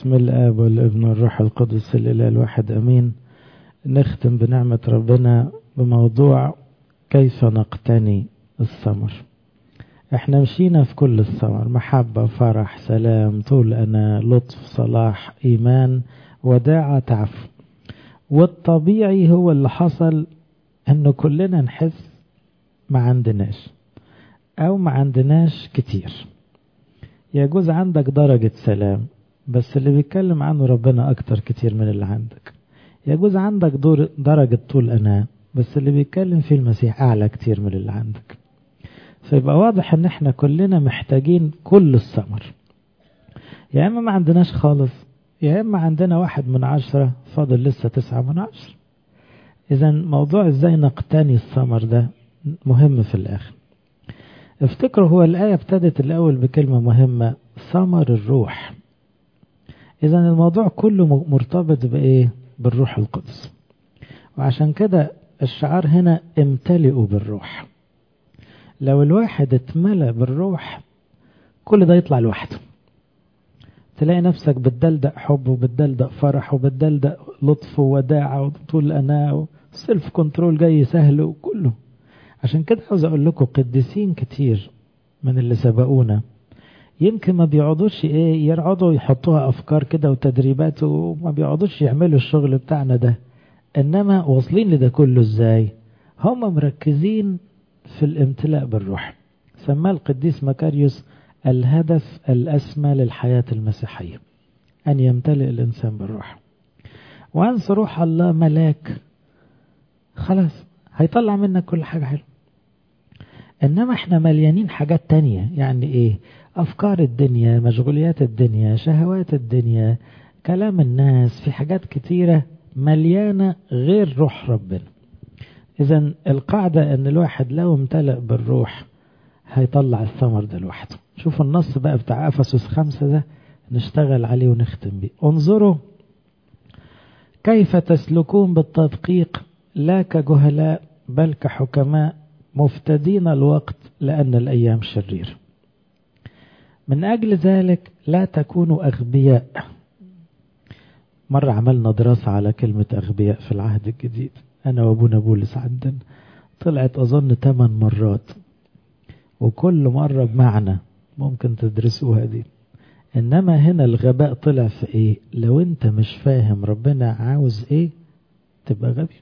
باسم الآب والابن والروح القدس الإله الواحد أمين. نختم بنعمة ربنا بموضوع كيف نقتني الثمر. احنا مشينا في كل الثمر: محبة، فرح، سلام، طول أنا، لطف، صلاح، إيمان، وداعة، تعفو. والطبيعي هو اللي حصل انه كلنا نحس ما عندناش او ما عندناش كتير. يجوز عندك درجة سلام بس اللي بيتكلم عنه ربنا اكتر كتير من اللي عندك. يجوز عندك درجة طول أنا بس اللي بيتكلم فيه المسيح اعلى كتير من اللي عندك. فيبقى واضح ان احنا كلنا محتاجين كل الثمر، يا اما ما عندناش خالص يا اما عندنا 1/10 فاضل لسه 9/10. اذا موضوع ازاي نقتني الثمر ده مهم في الاخر. افتكروا هو الآية ابتدت الأول بكلمة مهمة: ثمر الروح. إذا الموضوع كله مرتبط بإيه؟ بالروح القدس. وعشان كده الشعار هنا امتلئوا بالروح. لو الواحد اتملأ بالروح كل ده يطلع لوحده، تلاقي نفسك بتدلدق حب وبتدلدق فرح وبتدلدق لطف ووداعة وطول أنا وسيلف كنترول جاي سهل وكله. عشان كده عاوز أقول لكم قديسين كتير من اللي سبقونا يمكن ما بيقعدوش يرعدوا يحطوها أفكار كده وتدريبات وما بيقعدوش يعملوا الشغل بتاعنا ده، إنما واصلين لده كله إزاي؟ هم مركزين في الامتلاء بالروح. سماه القديس مكاريوس الهدف الأسمى للحياة المسيحية، أن يمتلئ الإنسان بالروح. وأنس روح الله ملاك خلاص هيطلع منك كل حاجة حلوة. إنما إحنا مليانين حاجات تانية، يعني إيه؟ أفكار الدنيا، مشغوليات الدنيا، شهوات الدنيا، كلام الناس، في حاجات كتيرة مليانة غير روح ربنا. إذن القاعدة أن الواحد لو امتلأ بالروح هيطلع الثمر ده لوحده. شوفوا النص بقى بتاع أفسس 5 ده نشتغل عليه ونختم بيه. انظروا كيف تسلكون بالتدقيق لا كجهلاء بل كحكماء مفتدين الوقت لأن الأيام شرير. من أجل ذلك لا تكونوا أغبياء. مرة عملنا دراسة على كلمة أغبياء في العهد الجديد أنا وأبونا بولس عندنا، طلعت أظن 8 مرات وكل مرة بمعنى ممكن تدرسوها دي. إنما هنا الغباء طلع في إيه؟ لو أنت مش فاهم ربنا عاوز إيه تبقى غبي.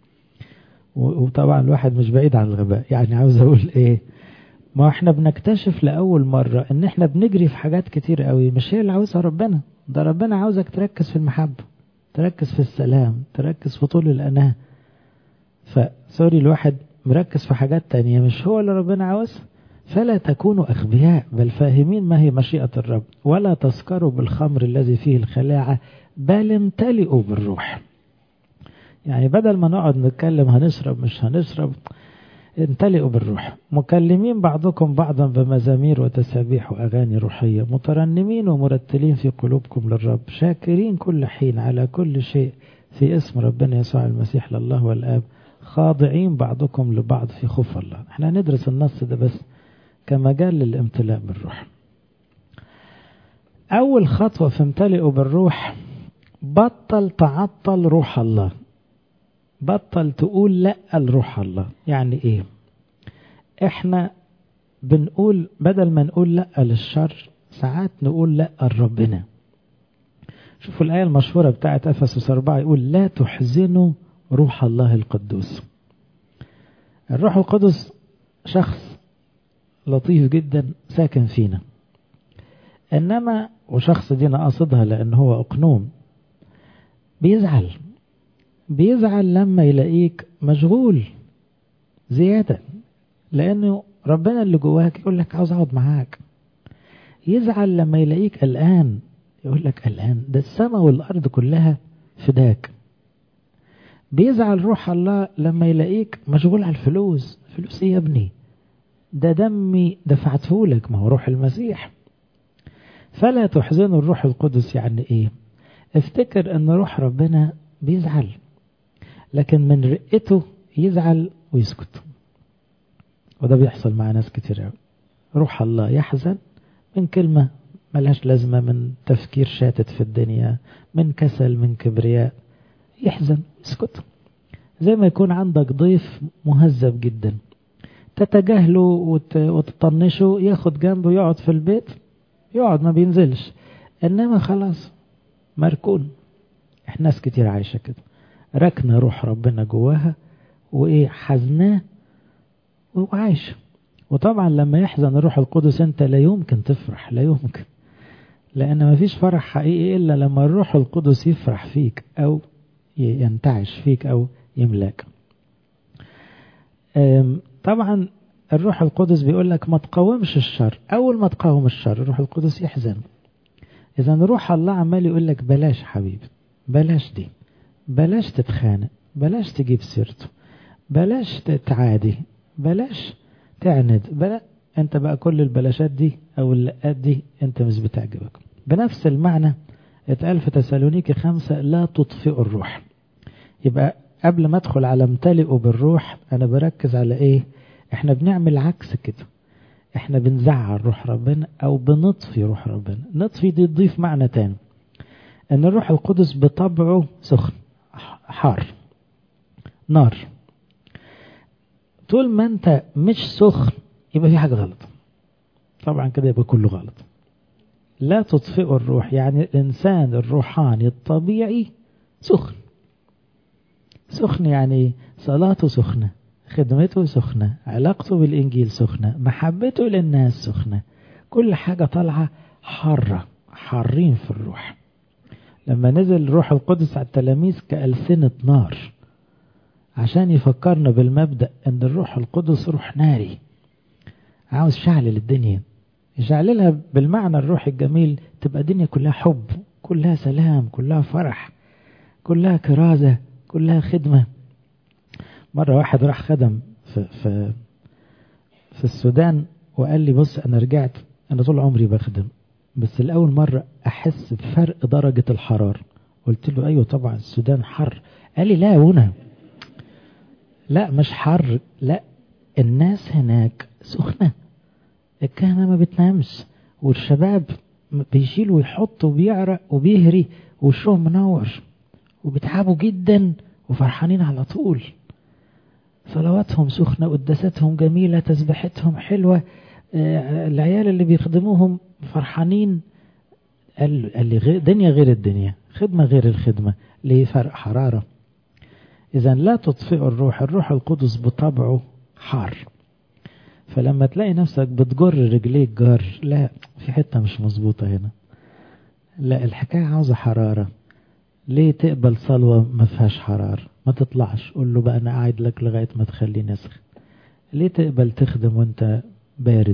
وطبعا الواحد مش بعيد عن الغباء، يعني عاوز أقول إيه؟ ما احنا بنكتشف لأول مرة ان احنا بنجري في حاجات كتير قوي مش هي اللي عاوزها ربنا. ده ربنا عاوزك تركز في المحبة، تركز في السلام، تركز في طول الأناة. فسوري الواحد مركز في حاجات تانية مش هو اللي ربنا عاوزها. فلا تكونوا أغبياء بل فاهمين ما هي مشيئة الرب، ولا تسكروا بالخمر الذي فيه الخلاعة بل امتلئوا بالروح. يعني بدل ما نقعد نتكلم هنشرب مش هنشرب، امتلئوا بالروح، مكلمين بعضكم بعضا بمزامير وتسابيح وأغاني روحية، مترنمين ومرتلين في قلوبكم للرب، شاكرين كل حين على كل شيء في اسم ربنا يسوع المسيح لله والآب، خاضعين بعضكم لبعض في خوف الله. احنا ندرس النص ده بس كمجال للامتلاء بالروح. أول خطوة في امتلئوا بالروح: بطل تعطل روح الله، بطل تقول لا لروح الله. يعني ايه؟ احنا بنقول بدل ما نقول لا للشر ساعات نقول لا لربنا. شوفوا الآية المشهورة بتاعت أفسس 4 يقول لا تحزنوا روح الله القدوس. الروح القدس شخص لطيف جدا ساكن فينا، إنما وشخص دي أنا قصدها لأن هو أقنوم. بيزعل لما يلاقيك مشغول زيادة، لأنه ربنا اللي جواك يقول لك عاوز أقعد معاك. يزعل لما يلاقيك قلقان، يقول لك قلقان ده السماء والأرض كلها فداك. بيزعل روح الله لما يلاقيك مشغول على الفلوس. فلوس ايه يا ابني؟ ده دمي دفعته لك، ما هو روح المسيح. فلا تحزنوا الروح القدس. يعني ايه؟ افتكر ان روح ربنا بيزعل لكن من رقته يزعل ويسكت، وده بيحصل مع ناس كتير قوي. روح الله يحزن من كلمة ملهاش لازمة، من تفكير شاتت في الدنيا، من كسل، من كبرياء، يحزن يسكت. زي ما يكون عندك ضيف مهذب جدا تتجاهله وتطنشه، ياخد جنبه يقعد في البيت، يقعد ما بينزلش، انما خلاص مركون. احنا ناس كتير عايشة كده، ركنا روح ربنا جواها وايه حزناه وعايشة. وطبعا لما يحزن الروح القدس انت لا يمكن تفرح، لا يمكن، لان ما فيش فرح حقيقي الا لما الروح القدس يفرح فيك او ينتعش فيك او يملاك. طبعا الروح القدس بيقول لك ما تقاومش الشر، اول ما تقاوم الشر الروح القدس يحزن. اذا روح الله عمال يقول لك بلاش حبيبي، بلاش دي، بلاش تتخانق، بلاش تجيب سيرته، بلاش تعادي، بلاش تعند، بلا انت بقى كل البلاشات دي او اللقات دي انت مش بتعجبك. بنفس المعنى اتقال في تسالونيكي 5 لا تطفئوا الروح. يبقى قبل ما ادخل على امتلئوا بالروح انا بركز على ايه؟ احنا بنعمل عكس كده، احنا بنزعل روح ربنا او بنطفي روح ربنا. نطفي دي تضيف معنى تاني، ان الروح القدس بطبعه سخن حار نار. طول ما انت مش سخن يبقى في حاجة غلط، طبعا كده يبقى كله غلط. لا تطفئوا الروح يعني الانسان الروحاني الطبيعي سخن. سخن يعني صلاته سخنة، خدمته سخنة، علاقته بالإنجيل سخنة، محبته للناس سخنة، كل حاجة طالعة حارة، حارين في الروح. لما نزل الروح القدس على التلاميذ كألسنة نار، عشان يفكرنا بالمبدأ ان الروح القدس روح ناري، عاوز شعلل الدنيا، يشعللها بالمعنى الروحي الجميل، تبقى الدنيا كلها حب، كلها سلام، كلها فرح، كلها كرازة، كلها خدمة. مرة واحد راح خدم في السودان وقال لي بص أنا رجعت، أنا طول عمري بخدم بس الأول مرة أحس بفرق درجة الحرارة. قلت له أيوة طبعا السودان حر. قال لي لا هنا لا مش حر، لا الناس هناك سخنة، الكهنة ما بتنامش والشباب بيشيل ويحط وبيعرق وبيهري وشهم منور وبيتعبوا جدا وفرحانين على طول، صلواتهم سخنة، قداساتهم جميلة، تسبحتهم حلوة، العيال اللي بيخدموهم فرحانين. قال لي دنيا غير الدنيا، خدمة غير الخدمة، ليه؟ فرق حرارة. إذن لا تطفئ الروح، الروح القدس بطبعه حار. فلما تلاقي نفسك بتجر رجليك جار، لا في حتة مش مظبوطة هنا، لا الحكاية عاوزة حرارة. ليه تقبل صلوة ما فيهاش حرارة؟ ما تطلعش، قول له بقى أنا قاعد لك لغاية ما تخليني أسخن. ليه تقبل تخدم وانت بارد؟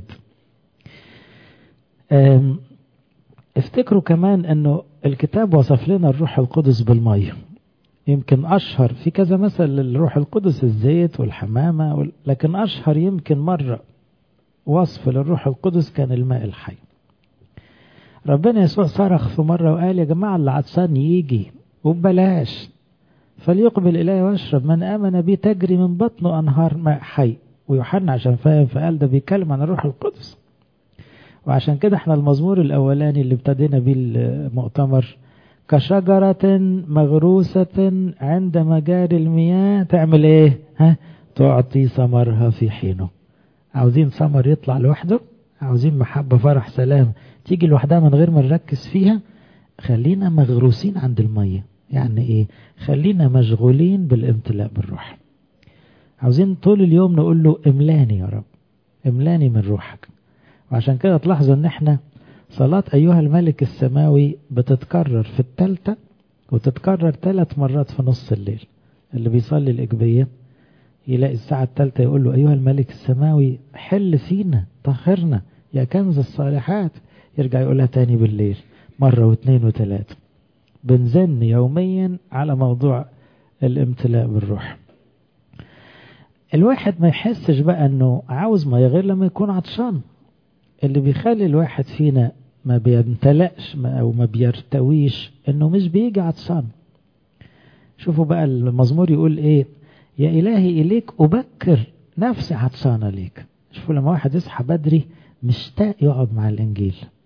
افتكروا كمان أنه الكتاب وصف لنا الروح القدس بالمية. يمكن أشهر في كذا مثل للروح القدس الزيت والحمامة، لكن أشهر يمكن مرة وصف للروح القدس كان الماء الحي. ربنا يسوع صرخ في مرة وقال يا جماعة اللي عطشان يجي وببلاش، فليقبل إليه واشرب، من آمن بي تجري من بطنه أنهار ماء حي. ويوحنا عشان فاهم فقال ده بيتكلم عن الروح القدس. وعشان كده احنا المزمور الأولاني اللي ابتدينا بيه المؤتمر، كشجرة مغروسة عند مجاري المياه تعمل ايه؟ تعطي ثمرها في حينه. عاوزين ثمر يطلع لوحده، عاوزين محبة فرح سلام تيجي لوحدها من غير ما نركز فيها، خلينا مغروسين عند المية. يعني ايه؟ خلينا مشغولين بالامتلاء بالروح. عاوزين طول اليوم نقول له املاني يا رب، املاني من روحك. وعشان كده تلاحظوا ان احنا صلاة ايها الملك السماوي بتتكرر في الثالثة، وتتكرر 3 مرات في نص الليل. اللي بيصلي الإجبية يلاقي الساعة الثالثة يقول له أيها الملك السماوي حل فينا طهرنا يا كنز الصالحات، يرجع يقولها تاني بالليل مرة واثنين وثلاثة. بنزن يوميا على موضوع الامتلاء بالروح. الواحد ما يحسش بقى انه عاوز ما غير لما يكون عطشان. اللي بيخلي الواحد فينا ما بيمتلأش او ما بيرتويش انه مش بيجي عطشان. شوفوا بقى المزمور يقول ايه؟ يا إلهي إليك أبكر نفسي عطشانة ليك. شوفوا لما واحد يصحى بدري مشتاق يقعد مع الإنجيل،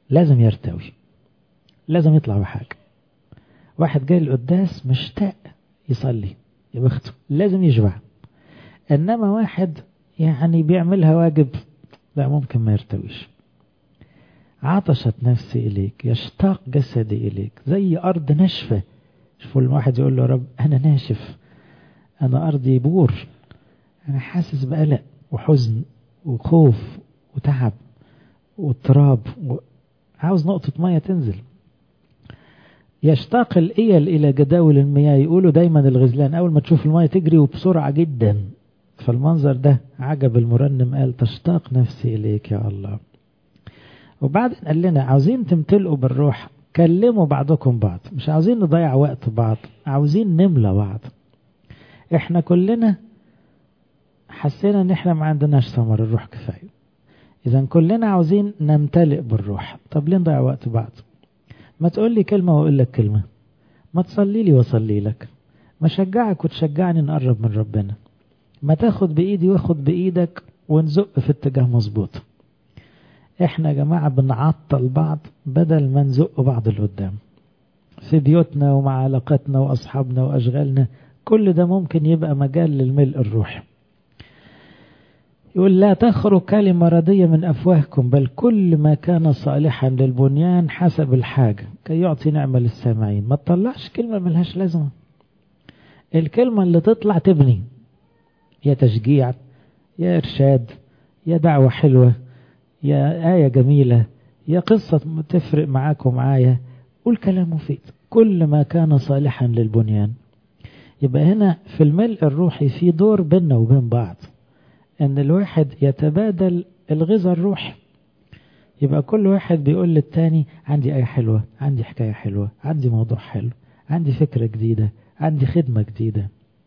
لازم يرتوي، لازم يطلع بحاجة. واحد جاي القداس مشتاق يصلي يا بخته، لازم يشبع. انما واحد يعني بيعملها واجب، لا، ممكن ما يرتويش. عطشت نفسي إليك، يشتاق جسدي إليك، زي أرض ناشفة. شوفوا الواحد يقول له يا رب أنا ناشف، أنا أرضي بور، أنا حاسس بقلق وحزن وخوف وتعب واضطراب، عاوز نقطة مية تنزل. يشتاق الإيل إلى جداول المياه. يقولوا دايما الغزلان أول ما تشوف المية تجري وبسرعة جدا. فالمنظر ده عجب المرنم، قال تشتاق نفسي إليك يا الله. وبعدين قال لنا عاوزين تمتلئوا بالروح، كلموا بعضكم بعض. مش عاوزين نضيع وقت بعض، عاوزين نملى بعض. احنا كلنا حسينا ان احنا ما عندناش ثمر الروح كفاية. اذا كلنا عاوزين نمتلئ بالروح. طب ليه نضيع وقت بعض؟ ما تقول لي كلمة واقول لك كلمة، ما تصلي لي واصلي لك، ما شجعك وتشجعني نقرب من ربنا، ما تاخد بايدي واخد بايدك ونزق في اتجاه مظبوط. احنا يا جماعة بنعطل بعض بدل ما نزق بعض لقدام في بيوتنا ومع علاقاتنا واصحابنا واشغالنا. كل ده ممكن يبقى مجال للملء الروحي. يقول لا تخرج كلمة ردية من أفواهكم، بل كل ما كان صالحا للبنيان حسب الحاجة كي يعطي نعمة للسامعين. ما تطلعش كلمة ملهاش لازمة. الكلمة اللي تطلع تبني، يا تشجيع يا إرشاد يا دعوة حلوة يا آية جميلة يا قصة تفرق معاك ومعايا. قول كلام مفيد، كل ما كان صالحا للبنيان. يبقى هنا في الملء الروحي في دور بيننا وبين بعض، ان الواحد يتبادل الغذاء الروحي. يبقى كل واحد بيقول للتاني عندي آية حلوة، عندي حكاية حلوة، عندي موضوع حلو، عندي فكرة جديدة، عندي خدمة جديدة.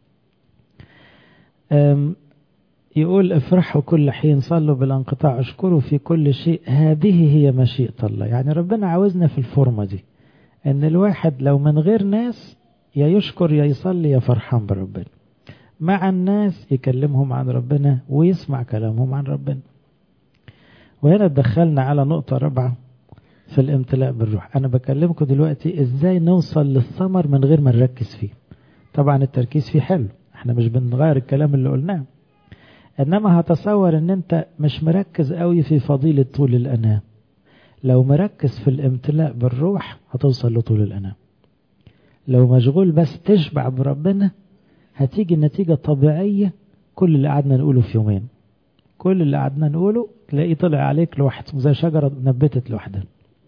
يقول افرحوا كل حين، صلوا بلا انقطاع، اشكروا في كل شيء، هذه هي مشيئة الله. يعني ربنا عاوزنا في الفورمة دي، ان الواحد لو من غير ناس يا يشكر يا يصلي يا فرحان بربنا، مع الناس يكلمهم عن ربنا ويسمع كلامهم عن ربنا. وهنا دخلنا على نقطة رابعة في الامتلاء بالروح. أنا بكلمكم دلوقتي إزاي نوصل للثمر من غير ما نركز فيه. طبعا التركيز فيه حلو، احنا مش بنغير الكلام اللي قلناه، إنما هتصور إن أنت مش مركز قوي في فضيلة طول الأناة. لو مركز في الامتلاء بالروح هتوصل لطول الأناة. لو مشغول بس تشبع بربنا هتيجي النتيجة طبيعية. كل اللي قعدنا نقوله في يومين، كل اللي قعدنا نقوله تلاقيه طلع عليك لوحده زي شجرة نبتت لوحدها.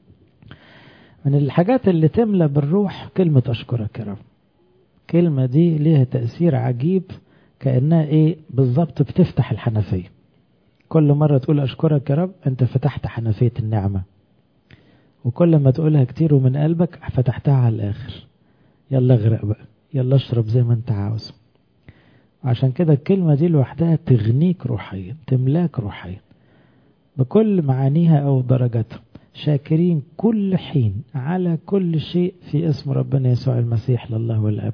من الحاجات اللي تملى بالروح كلمة أشكرك يا رب. كلمة دي ليها تأثير عجيب، كأنها إيه بالضبط بتفتح الحنفية. كل مرة تقول أشكرك يا رب أنت فتحت حنفية النعمة، وكل ما تقولها كتير ومن قلبك فتحتها على الآخر. يلا اغرق بقى، يلا اشرب زي ما انت عاوز. عشان كده الكلمة دي لوحدها تغنيك روحيا، تملاك روحيا بكل معانيها أو درجاتها. شاكرين كل حين على كل شيء في اسم ربنا يسوع المسيح لله والأب.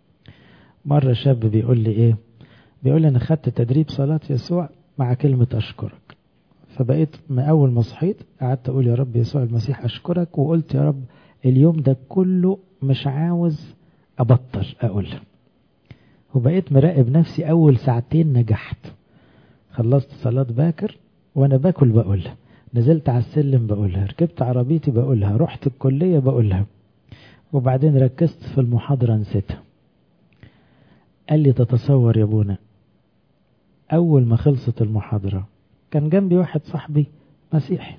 مرة شاب بيقول لي إيه، بيقول لي أنا خدت تدريب صلاة يسوع مع كلمة أشكرك، فبقيت من أول ما صحيت قعدت أقول يا رب يسوع المسيح أشكرك، وقلت يا رب اليوم ده كله مش عاوز أبطل أقولها. وبقيت مراقب نفسي، أول ساعتين نجحت، خلصت صلاة باكر وأنا باكل بقولها، نزلت على السلم بقولها، ركبت عربيتي بقولها، رحت الكلية بقولها، وبعدين ركزت في المحاضرة نسيتها. قال لي تتصور يا ابونا، أول ما خلصت المحاضرة كان جنبي واحد صاحبي مسيحي،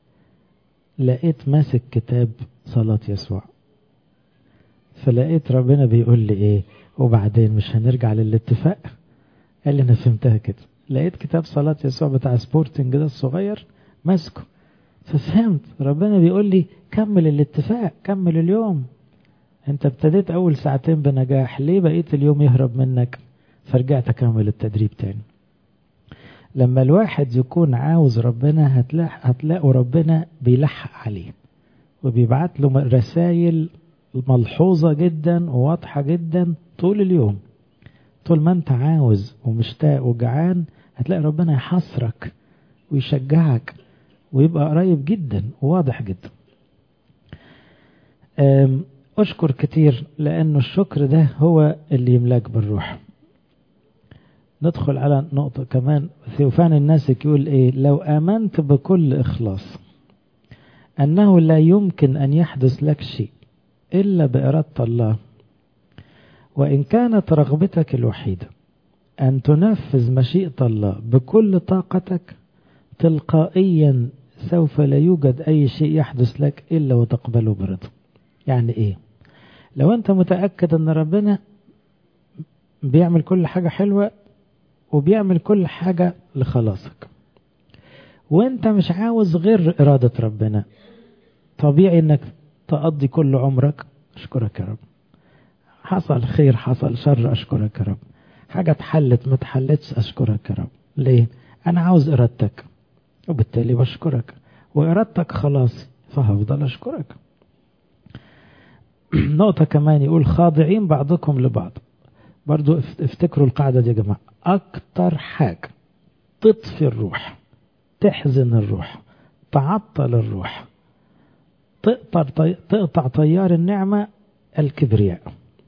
لقيت ماسك كتاب صلاة يسوع، فلقيت ربنا بيقول لي إيه وبعدين مش هنرجع للاتفاق. قال لي أنا فهمتها كده، لقيت كتاب صلاة يسوع بتاع سبورتنج ده الصغير ماسكه، ففهمت ربنا بيقول لي كمل الاتفاق، كمل اليوم. انت ابتديت اول ساعتين بنجاح، ليه بقيت اليوم يهرب منك؟ فرجعت اكمل التدريب تاني. لما الواحد يكون عاوز ربنا هتلاقوا ربنا بيلحق عليه وبيبعت له رسائل ملحوظة جدا وواضحة جدا طول اليوم. طول ما انت عاوز ومشتاق وجعان هتلاقي ربنا يحصرك ويشجعك ويبقى قريب جدا وواضح جدا. أشكر كتير، لأنه الشكر ده هو اللي يملاك بالروح. ندخل على نقطة كمان. ثيوفان الناسك يقول إيه؟ لو آمنت بكل إخلاص أنه لا يمكن أن يحدث لك شيء إلا بإرادة الله، وإن كانت رغبتك الوحيدة أن تنفذ مشيئة الله بكل طاقتك، تلقائيا سوف لا يوجد أي شيء يحدث لك إلا وتقبله برضا. يعني إيه؟ لو أنت متأكد أن ربنا بيعمل كل حاجة حلوة وبيعمل كل حاجة لخلاصك، وانت مش عاوز غير إرادة ربنا، طبيعي انك تقضي كل عمرك أشكرك يا رب، حصل خير حصل شر أشكرك يا رب، حاجة اتحلت ما اتحلتش أشكرك يا رب. ليه؟ أنا عاوز إرادتك، وبالتالي بشكرك، وإرادتك خلاص فهفضل أشكرك. نقطة كمان يقول خاضعين بعضكم لبعض. برضو افتكروا القاعدة دي يا جماعة. أكتر حاجة تطفي الروح، تحزن الروح، تعطل الروح، تقطع طيار النعمة، الكبرياء.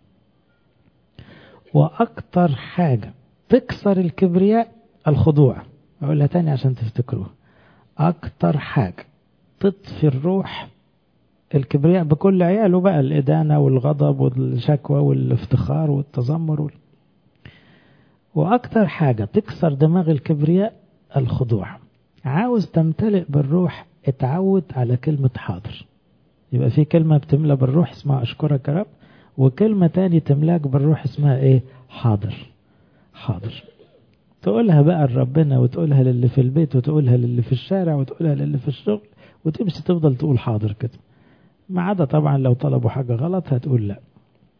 وأكتر حاجة تكسر الكبرياء الخضوع. أقولها تاني عشان تفتكروها. أكتر حاجة تطفي الروح الكبرياء بكل عياله بقى، الإدانة والغضب والشكوى والافتخار والتذمر وأكتر حاجة تكسر دماغ الكبرياء الخضوع. عاوز تمتلئ بالروح، اتعود على كلمة حاضر. يبقى في كلمة بتملى بالروح اسمها أشكرك يا رب، وكلمة تاني تملاك بالروح اسمها ايه؟ حاضر. حاضر. تقولها بقى لربنا، وتقولها للي في البيت، وتقولها للي في الشارع، وتقولها للي في الشغل، وتمشي تفضل تقول حاضر كده، ما عدا طبعا لو طلبوا حاجة غلط هتقول لا.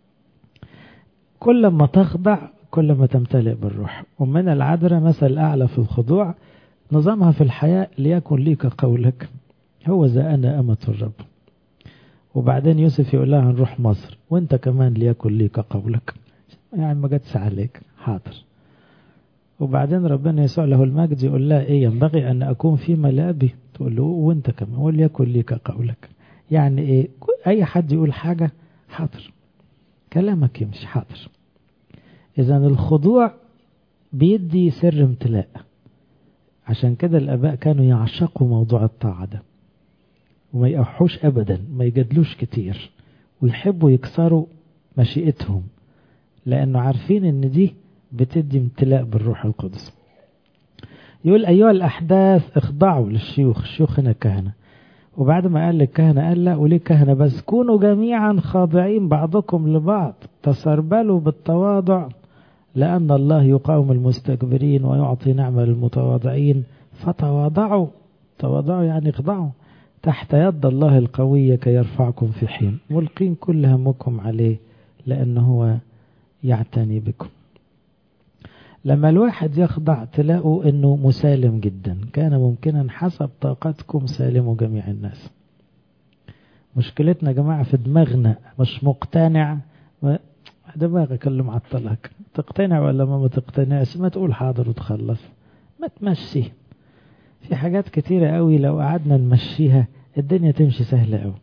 كل ما تخضع كل ما تمتلئ بالروح. ومن العذراء مثل أعلى في الخضوع، نظامها في الحياة ليكن ليك قولك، هو ذا أنا أمة الرب. وبعدين يوسف يقول لها نروح مصر، وانت كمان ليكن ليك قولك، يعني ما جاتش عليك، حاضر. وبعدين ربنا يسوع له المجد يقول لها ايه؟ ينبغي ان اكون في ملابي، تقول له وانت كمان وليكن ليك قولك. يعني ايه؟ اي حد يقول حاجة حاضر، كلامك يمشي حاضر. اذا الخضوع بيدي سر امتلاء. عشان كده الاباء كانوا يعشقوا موضوع الطاعة ده، وما يقحوش ابدا، ما يجادلوش كتير، ويحبوا يكسروا مشيئتهم، لانه عارفين ان دي بتدي امتلاء بالروح القدس. يقول ايها الاحداث اخضعوا للشيوخ. الشيوخ هنا كهنة، وبعد ما قال للكهنة قال لا وليه كهنة بس، كونوا جميعا خاضعين بعضكم لبعض، تسربلوا بالتواضع، لأن الله يقاوم المستكبرين ويعطي نعمة للمتواضعين، فتواضعوا. تواضعوا يعني اخضعوا تحت يد الله القوية كي يرفعكم في حين، ملقين كل همكم عليه لأنه هو يعتني بكم. لما الواحد يخضع تلاقوا أنه مسالم جدا. كان ممكنا حسب طاقتكم سالموا جميع الناس. مشكلتنا يا جماعة في دماغنا، مش مقتنع، دماغك اللي معطلك. تقتنع ولا ما تقتنعش، ما تقول حاضر وتخلص، ما تمشي. في حاجات كتيرة قوي لو قعدنا نمشيها الدنيا تمشي سهلة قوي.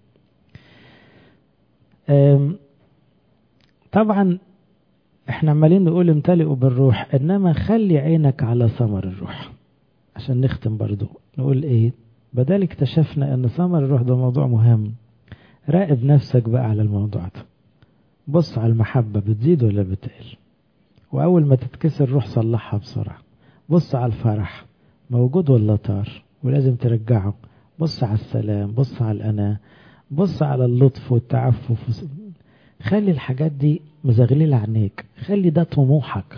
طبعا احنا عمالين نقول امتلئوا بالروح، انما خلي عينك على ثمر الروح. عشان نختم برضو نقول ايه؟ بدل اكتشفنا ان ثمر الروح ده موضوع مهم، راقب نفسك بقى على الموضوع ده. بص على المحبة بتزيد ولا بتقل، واول ما تتكسر روح صلحها بسرعة. بص على الفرح موجود ولا طار ولازم ترجعه. بص على السلام، بص على الأنا، بص على اللطف والتعفف. خلي الحاجات دي مزغللة عينيك، خلي ده طموحك.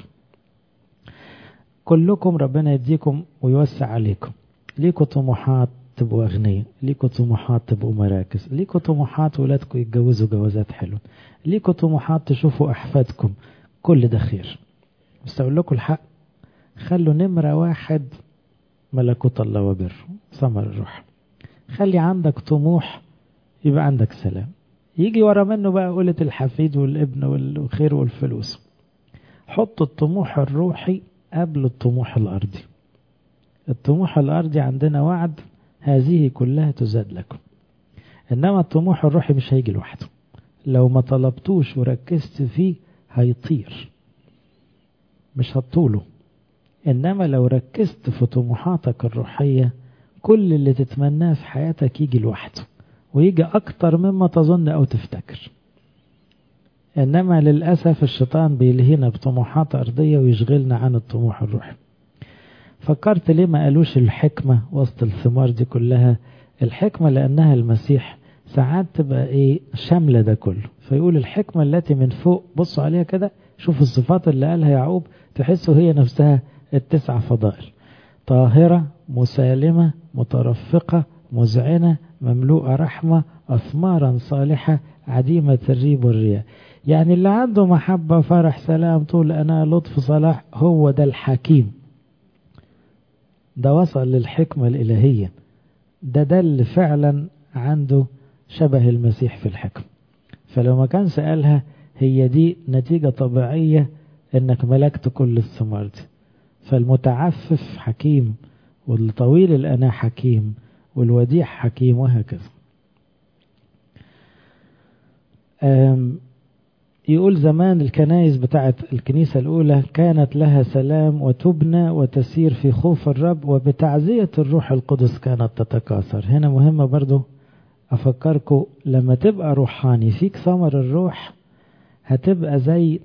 كلكم ربنا يديكم ويوسع عليكم، ليكوا طموحات تبقوا أغنياء، ليكوا طموحات تبقوا مراكز، ليكوا طموحات ولادكم يتجوزوا جوازات حلوة، ليكوا طموحات تشوفوا أحفادكم. كل ده خير، بس أقول لكم الحق، خلوا نمرة واحد ملكوت الله وبره، ثمر الروح. خلي عندك طموح، يبقى عندك سلام. يجي ورا منه بقى قولة الحفيد والابن والخير والفلوس. حط الطموح الروحي قبل الطموح الأرضي. الطموح الأرضي عندنا وعد، هذه كلها تزاد لكم. إنما الطموح الروحي مش هيجي لوحده، لو ما طلبتوش وركزت فيه هيطير، مش هتطوله. إنما لو ركزت في طموحاتك الروحية كل اللي تتمناه في حياتك يجي لوحده، ويجي أكتر مما تظن أو تفتكر. إنما للأسف الشيطان بيلهينا بطموحات أرضية ويشغلنا عن الطموح الروحي. فكرت ليه ما قالوش الحكمة وسط الثمار دي كلها؟ الحكمة لأنها المسيح ساعات تبقى شاملة ده كله، فيقول الحكمة التي من فوق، بصوا عليها كده، شوفوا الصفات اللي قالها يعقوب تحسوا هي نفسها ال9 فضائل: طاهرة، مسالمة، مترفقة، مذعنة، مملوءة رحمة، أثمارا صالحة، عديمة الريب والرياء. يعني اللي عنده محبة، فرح، سلام، طول أنا، لطف، صلاح، هو ده الحكيم، ده وصل للحكمة الإلهية، ده اللي فعلا عنده شبه المسيح في الحكم. فلو ما كان سألها هي دي نتيجة طبيعية انك ملكت كل الثمار دي. فالمتعفف حكيم، والطويل الأناة حكيم، والوديع حكيم، وهكذا. يقول زمان الكنائس بتاعت الكنيسة الأولى كانت لها سلام وتبنى وتسير في خوف الرب، وبتعزية الروح القدس كانت تتكاثر. هنا مهمة برضو أفكركم، لما تبقى روحاني فيك ثمر الروح هتبقى زي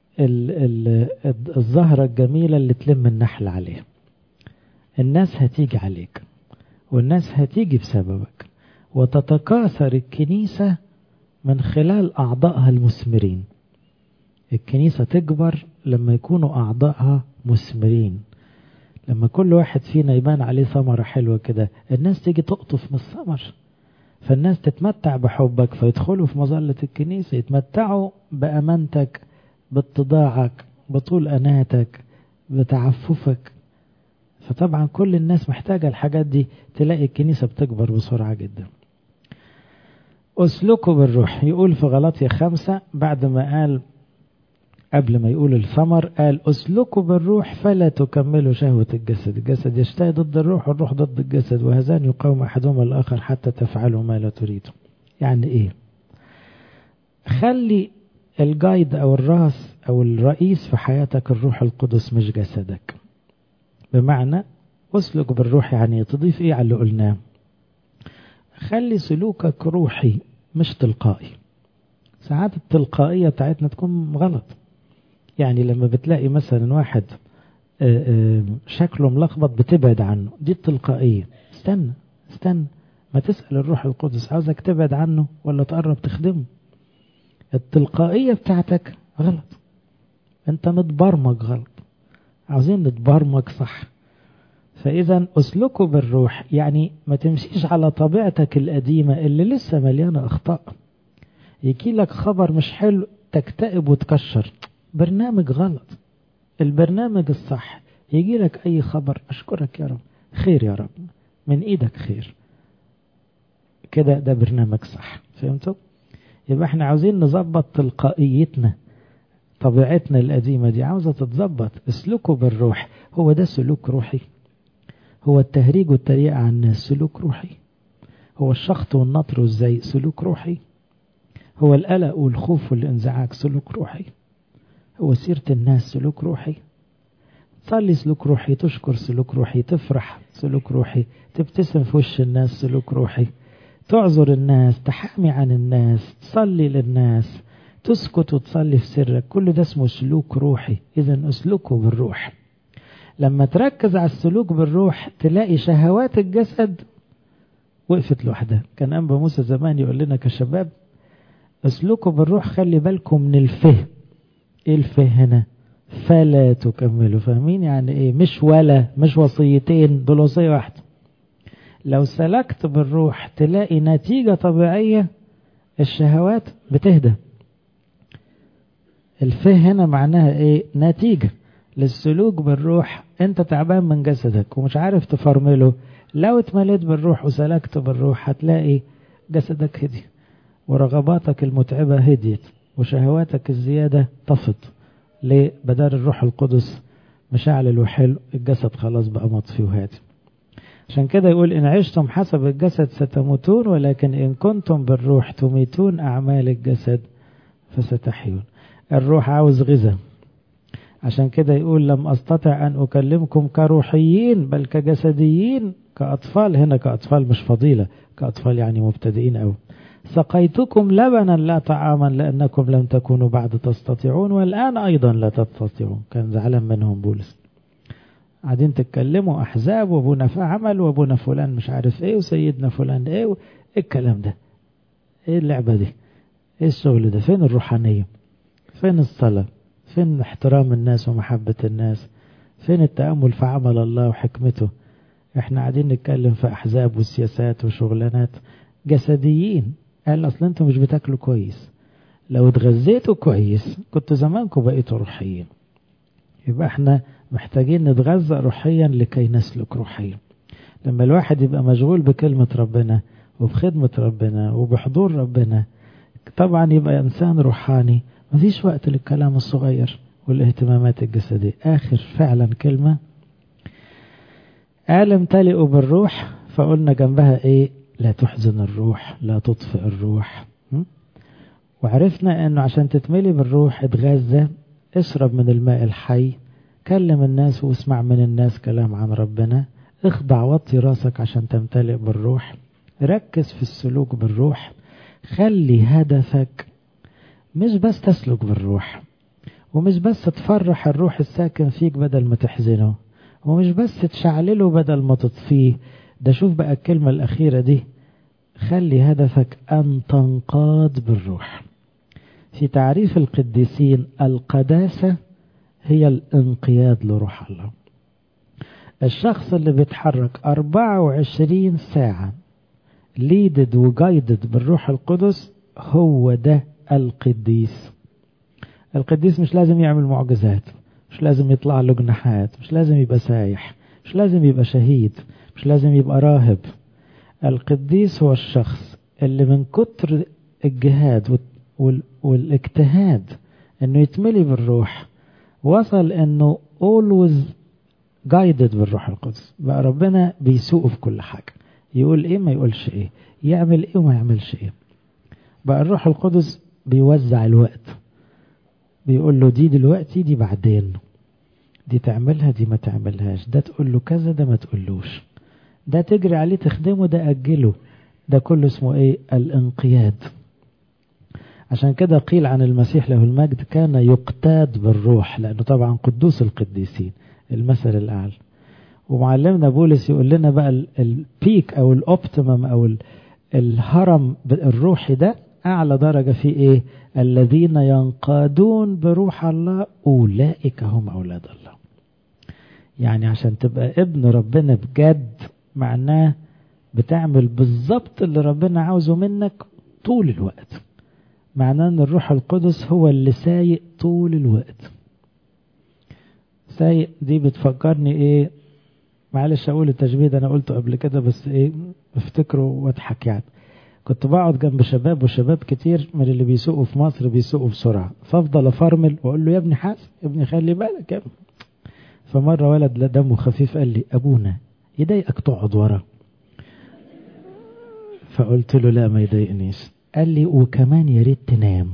الزهرة الجميلة اللي تلم النحل عليها. الناس هتيجي عليك، والناس هتيجي بسببك، وتتكاثر الكنيسة من خلال أعضائها المثمرين. الكنيسة تكبر لما يكونوا أعضائها مثمرين، لما كل واحد فينا يبان عليه ثمرة حلوة كده، الناس تيجي تقطف من الثمر، فالناس تتمتع بحبك فيدخلوا في مظلة الكنيسة، يتمتعوا بأمانتك، باتضاعك، بطول أناتك، بتعففك. فطبعا كل الناس محتاجة الحاجات دي، تلاقي الكنيسة بتكبر بسرعة جدا. أسلكوا بالروح، يقول في غلاطية 5 بعد ما قال، قبل ما يقول الثمر قال أسلكوا بالروح فلا تكملوا شهوة الجسد. الجسد يشتهي ضد الروح، والروح ضد الجسد، وهذان يقاوم أحدهما الآخر حتى تفعلوا ما لا تريدوا. يعني إيه؟ خلي الجايد أو الراس أو الرئيس في حياتك الروح القدس مش جسدك. بمعنى أسلك بالروح يعني تضيف إيه على اللي قلناه؟ خلي سلوكك روحي مش تلقائي. ساعات التلقائية بتاعتنا تكون غلط. يعني لما بتلاقي مثلا واحد شكله ملخبط بتبعد عنه، دي التلقائية. استنى ما تسأل الروح القدس عاوزك تبعد عنه ولا تقرب تخدمه. التلقائية بتاعتك غلط، انت متبرمج غلط، عاوزين نتبرمج صح. فإذا أسلكوا بالروح يعني ما تمشيش على طبيعتك القديمة اللي لسه مليانة أخطاء. يجي لك خبر مش حلو تكتئب وتكشر، برنامج غلط. البرنامج الصح يجي لك أي خبر أشكرك يا رب، خير يا رب، من إيدك خير كده، ده برنامج صح. فهمتوا؟ يبقى احنا عاوزين نظبط تلقائيتنا، طبيعتنا القديمة دي عاوزة تتظبط. اسلكوا بالروح، هو ده سلوك روحي؟ هو التهريج والتريقة عن الناس سلوك روحي؟ هو الشخط والنطر والزي سلوك روحي؟ هو القلق والخوف والانزعاج سلوك روحي؟ هو سيرة الناس سلوك روحي؟ تصلي سلوك روحي، تشكر سلوك روحي، تفرح سلوك روحي، تبتسم في وش الناس سلوك روحي، تعذر الناس، تحامي عن الناس، تصلي للناس، تسكت وتصلي في سرك، كل ده اسمه سلوك روحي. إذن اسلكوا بالروح. لما تركز على السلوك بالروح تلاقي شهوات الجسد وقفت لوحدها. كان أنبا موسى زمان يقول لنا كشباب اسلكوا بالروح، خلي بالكم من الفه. ايه الفه هنا؟ فلا تكملوا. فاهمين يعني ايه؟ مش وصيتين، دول وصية واحدة. لو سلكت بالروح تلاقي نتيجة طبيعية، الشهوات بتهدى. الفه هنا معناها ايه؟ نتيجة للسلوك بالروح. انت تعبان من جسدك ومش عارف تفرمله، لو اتمليت بالروح وسلكت بالروح هتلاقي جسدك هدي، ورغباتك المتعبة هديت، وشهواتك الزيادة طفت. ليه؟ بدار الروح القدس مشعل وحلو، الجسد خلاص بقى مطفي وهادي. عشان كده يقول إن عشتم حسب الجسد ستموتون، ولكن إن كنتم بالروح تميتون أعمال الجسد فستحيون. الروح عاوز غذاء، عشان كده يقول لم أستطع أن أكلمكم كروحيين بل كجسديين كأطفال. هنا كأطفال مش فضيلة، كأطفال يعني مبتدئين أوي. سقيتكم لبنا لا طعاما لأنكم لم تكونوا بعد تستطيعون والآن أيضا لا تستطيعون. كان زعلان منهم بولس، قاعدين تتكلموا أحزاب وابونا عمل وابونا فلان مش عارف ايه وسيدنا فلان ايه ايه الكلام ده، ايه اللعبة دي، ايه الشغل ده، فين الروحانية، فين الصلاة، فين احترام الناس ومحبة الناس، فين التأمل في عمل الله وحكمته. احنا قاعدين نتكلم في أحزاب وسياسات وشغلانات جسديين. قال أصلا انتوا مش بتاكلوا كويس، لو اتغذيتوا كويس كنتوا زمانكم بقيتوا روحيين. يبقى احنا محتاجين نتغذى روحيا لكي نسلك روحيا. لما الواحد يبقى مشغول بكلمة ربنا وبخدمة ربنا وبحضور ربنا طبعا يبقى إنسان روحاني، مفيش وقت للكلام الصغير والاهتمامات الجسدية. آخر فعلا كلمة قال امتلئوا بالروح، فقلنا جنبها ايه؟ لا تحزن الروح، لا تطفئ الروح. وعرفنا انه عشان تتملي بالروح اتغذى، اشرب من الماء الحي، كلم الناس واسمع من الناس كلام عن ربنا، اخضع وطي راسك عشان تمتلئ بالروح، ركز في السلوك بالروح، خلي هدفك مش بس تسلك بالروح، ومش بس تفرح الروح الساكن فيك بدل ما تحزنه، ومش بس تشعلله بدل ما تطفيه. ده شوف بقى الكلمة الأخيرة دي، خلي هدفك أن تنقاد بالروح. في تعريف القديسين القداسة هي الانقياد لروح الله. الشخص اللي بيتحرك 24 ساعة ليدد وجايدد بالروح القدس هو ده القديس. القديس مش لازم يعمل معجزات، مش لازم يطلع له جناحات، مش لازم يبقى سايح، مش لازم يبقى شهيد، مش لازم يبقى راهب. القديس هو الشخص اللي من كتر الجهاد والاجتهاد انه يتملي بالروح وصل انه always guided بالروح القدس. بقى ربنا بيسوقه في كل حاجة، يقول ايه ما يقولش ايه، يعمل ايه وما يعملش ايه. بقى الروح القدس بيوزع الوقت، بيقول له دي دلوقتي، دي بعدين، دي تعملها دي ما تعملهاش، ده تقول له كذا ده ما تقولوش، ده تجري عليه تخدمه ده أجله. ده كله اسمه ايه؟ الانقياد. عشان كده قيل عن المسيح له المجد كان يقتاد بالروح، لأنه طبعا قدوس القديسين المثل الأعلى. ومعلمنا بولس يقول لنا بقى البيك أو الأوبتيمم أو الهرم الروحي ده أعلى درجة فيه إيه؟ الذين ينقادون بروح الله أولئك هم أولاد الله. يعني عشان تبقى ابن ربنا بجد معناه بتعمل بالظبط اللي ربنا عاوزه منك طول الوقت. معناه ان الروح القدس هو اللي سايق طول الوقت. سايق دي بتفكرني ايه؟ معلش اقول التشبيه ده انا قلته قبل كده بس ايه افتكره واضحك. يعني كنت بقعد جنب شباب وشباب كتير من اللي بيسوقوا في مصر بيسوقوا بسرعة، فافضل افرمل واقول له يا ابني حاسب، يا ابني خلي بالك يا ابني. فمرة ولد دمه خفيف قال لي ابونا يضايقك تقعد ورا؟ فقلت له لا ما يضايقنيش. قال لي وكمان يا ريت تنام.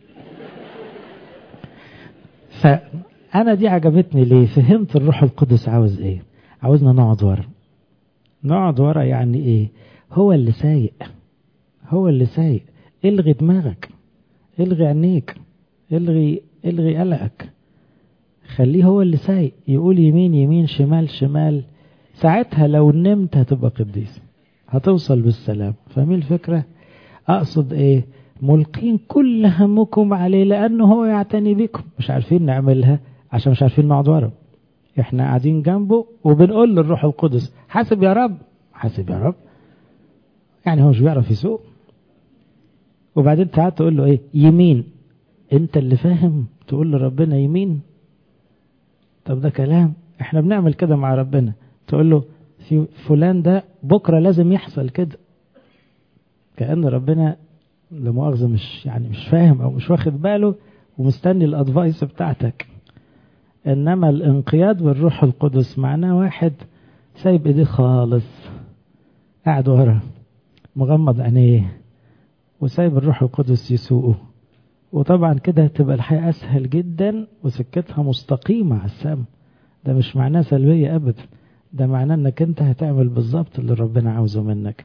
فأنا دي عجبتني ليه؟ فهمت الروح القدس عاوز ايه. عاوزنا نقعد ورا. نقعد ورا يعني ايه؟ هو اللي سايق، هو اللي سايق. الغي دماغك، الغي عينيك، الغي قلقك، خليه هو اللي سايق. يقول يمين يمين شمال شمال، ساعتها لو نمت هتبقى قديس، هتوصل بالسلام. فاهمين الفكرة؟ أقصد إيه؟ ملقين كل همكم عليه لأنه هو يعتني بكم. مش عارفين نعملها عشان مش عارفين نقعد ورا. إحنا قاعدين جنبه وبنقول للروح القدس حاسب يا رب، حاسب يا رب. يعني هو مش بيعرف يسوق. وبعدين ساعات تقول له إيه؟ يمين. أنت اللي فاهم تقول لربنا يمين؟ طب ده كلام. إحنا بنعمل كده مع ربنا، تقول له في فلان ده بكرة لازم يحصل كده، كأن ربنا لمؤاخذة مش فاهم أو مش واخد باله ومستني الأدفايس بتاعتك. إنما الانقياد بالروح القدس معناه واحد سايب إيديه خالص، قاعد ورا مغمض عينيه وسايب الروح القدس يسوقه وطبعا كده هتبقى الحياة أسهل جدا وسكتها مستقيمة على السما. ده مش معناه سلبية أبدا، ده معناه أنك أنت هتعمل بالظبط اللي ربنا عاوزه منك.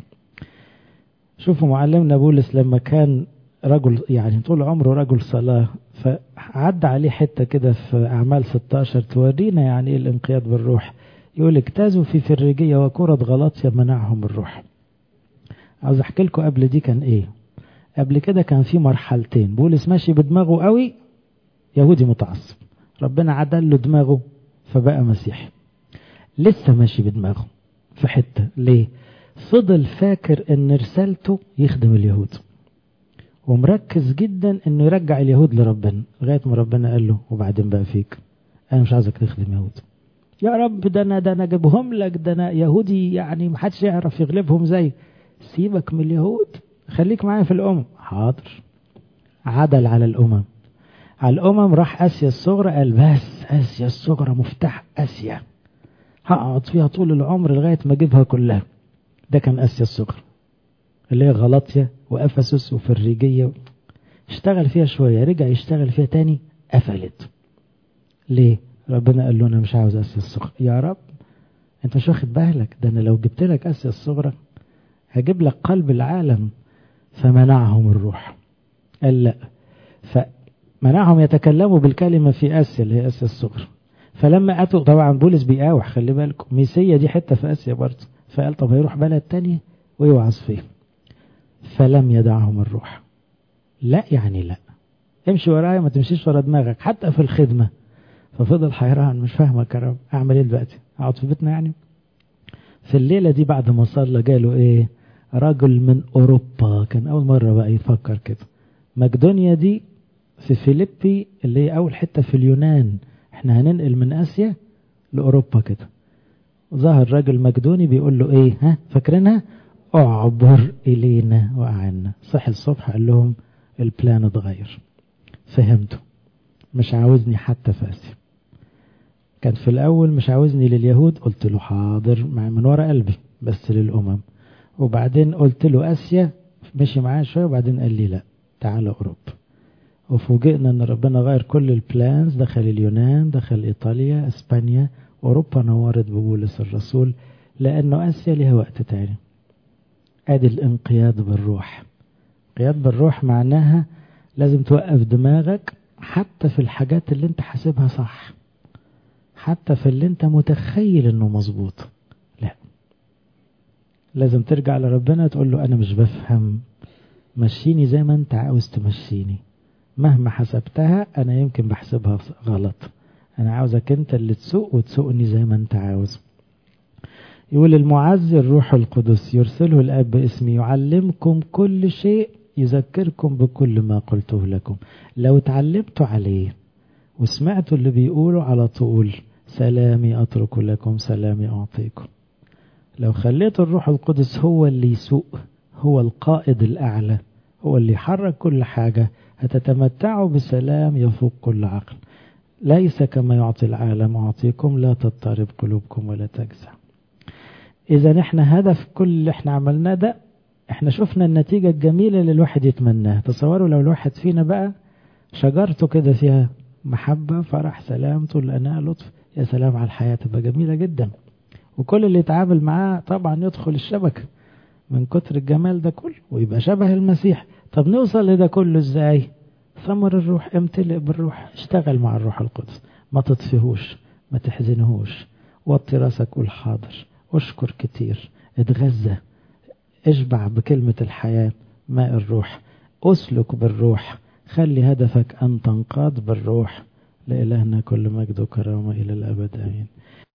شوفوا معلمنا بولس لما كان رجل يعني طول عمره رجل صلاة، فعد عليه حتة كده في أعمال 16 تورينا يعني إيه الانقياد بالروح. يقول اجتازوا في فريجية وكرة غلاطيا منعهم الروح. عاوز أحكي لكم قبل دي كان إيه. قبل كده كان في مرحلتين، بولس ماشي بدماغه قوي، يهودي متعصب، ربنا عدل له دماغه فبقى مسيحي. لسه ماشي بدماغه في حتة ليه؟ فضل فاكر ان رسالته يخدم اليهود، ومركز جدا انه يرجع اليهود لربنا، لغاية ما ربنا قال له وبعدين بقى فيك، انا مش عايزك تخدم يهود. يا رب ده انا جابهم لك، ده انا يهودي يعني محدش يعرف يغلبهم زي. سيبك من اليهود، خليك معايا في الامم. حاضر. عدل على الامم، على الامم راح اسيا الصغرى، قال بس اسيا الصغرى مفتاح اسيا، هقعد فيها طول العمر لغاية ما اجيبها كلها. ده كان اسيا الصغرى اللي هي غلاطيا وافسس وفريجية. اشتغل فيها شوية، رجع يشتغل فيها تاني، قفلت. ليه؟ ربنا قال له انا مش عاوز اسيا الصغرى. يا رب انت مش واخد بالك، ده انا لو جبت لك اسيا الصغرى هجيب لك قلب العالم. فمنعهم الروح، قال لا، فمنعهم يتكلموا بالكلمة في اسيا اللي هي اسيا الصغرى. فلما اتوا طبعا بولس بيقاوح، خلي بالكم ميسيا دي حتة في اسيا برضه، فقال طب هيروح بلد تانية ويوعظ فيه. فلم يدعهم الروح. لا يعني لا، امشي ورايا ما تمشيش ورا دماغك حتى في الخدمة. ففضل حيران، مش فاهمك يا رب، اعمل ايه دلوقتي؟ اقعد في بيتنا يعني؟ في الليلة دي بعد ما صلى جاله ايه؟ رجل من اوروبا، كان اول مرة بقى يفكر كده. مقدونيا دي في فيليبي اللي هي اول حتة في اليونان، احنا هننقل من اسيا لاوروبا كده. ظهر راجل مقدوني بيقول له ايه، ها فاكرينها؟ اعبر الينا واعنا. صحي الصبح قال لهم البلان اتغير، فهمته، مش عاوزني حتى في اسيا. كان في الاول مش عاوزني لليهود، قلت له حاضر من ورا قلبي بس للامم. وبعدين قلت له اسيا، مشي معاه شويه وبعدين قال لي لا تعال اوروبا. وفوجئنا ان ربنا غير كل البلانز، دخل اليونان، دخل ايطاليا، اسبانيا، اوروبا نورت ببولس الرسول، لانه اسيا لها وقت تاني. ادي الانقياد بالروح. انقياد بالروح معناها لازم توقف دماغك حتى في الحاجات اللي انت حاسبها صح، حتى في اللي انت متخيل انه مظبوط. لا، لازم ترجع لربنا تقول له انا مش بفهم، مشيني زي ما انت عاوز تمشيني. مهما حسبتها انا يمكن بحسبها غلط، انا عاوزك انت اللي تسوق وتسوقني زي ما انت عاوز. يقول المعزي الروح القدس يرسله الاب باسمي يعلمكم كل شيء، يذكركم بكل ما قلته لكم. لو اتعلمتوا عليه وسمعتوا اللي بيقولوا على طول، سلامي اترك لكم سلامي اعطيكم. لو خليتوا الروح القدس هو اللي يسوق، هو القائد الاعلى، هو اللي يحرك كل حاجة، هتتمتعوا بسلام يفوق كل عقل. ليس كما يعطي العالم أعطيكم، لا تضطرب قلوبكم ولا تجزع. إذا احنا هدف كل اللي احنا عملناه ده، احنا شفنا النتيجة الجميلة اللي الواحد يتمناها. تصوروا لو الواحد فينا بقى شجرته كده فيها محبة فرح سلام طول أناء لطف، يا سلام على الحياة، تبقى جميلة جدا. وكل اللي يتعامل معاه طبعا يدخل الشبكة من كتر الجمال ده كله ويبقى شبه المسيح. طب نوصل لده كله ازاي؟ ثمر الروح، امتلئ بالروح، اشتغل مع الروح القدس، ما تطفيهوش، ما تحزنهوش، وطي راسك قول حاضر، اشكر كتير، اتغذى، اشبع بكلمة الحياة ماء الروح، اسلك بالروح، خلي هدفك ان تنقاد بالروح. لإلهنا كل مجد وكرامة إلى الأبد آمين.